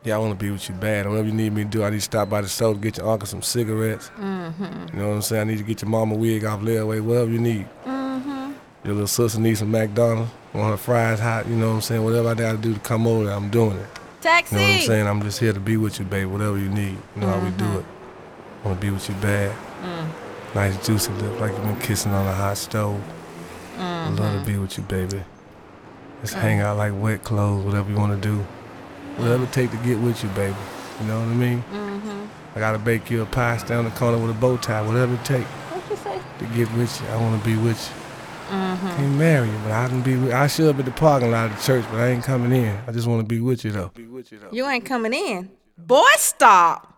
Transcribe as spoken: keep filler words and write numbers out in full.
Yeah, I want to be with you bad. Whatever you need me to do, I need to stop by the store to get your uncle some cigarettes. Mm-hmm. You know what I'm saying? I need to get your mama wig off Leadway, whatever you need. Mm-hmm. Your little sister needs some McDonald's, want her fries hot, you know what I'm saying? Whatever I gotta do to come over there, I'm doing it. Taxi! You know what I'm saying? I'm just here to be with you, baby, whatever you need. You know mm-hmm. how we do it. I want to be with you bad. Mm. Nice juicy lip, like you've been kissing on a hot stove. Mm-hmm. I love to be with you, baby. Just mm. hang out like wet clothes, whatever you want to do. Whatever it take to get with you, baby. You know what I mean? Mm-hmm. I gotta bake you a pie, stay on the corner with a bow tie, whatever it take. What you say? To get with you. I want to be with you. Mm-hmm. Can't marry you, but I can be with I should be at the parking lot of the church, but I ain't coming in. I just want to be with you, though. You ain't coming in. Boy, stop.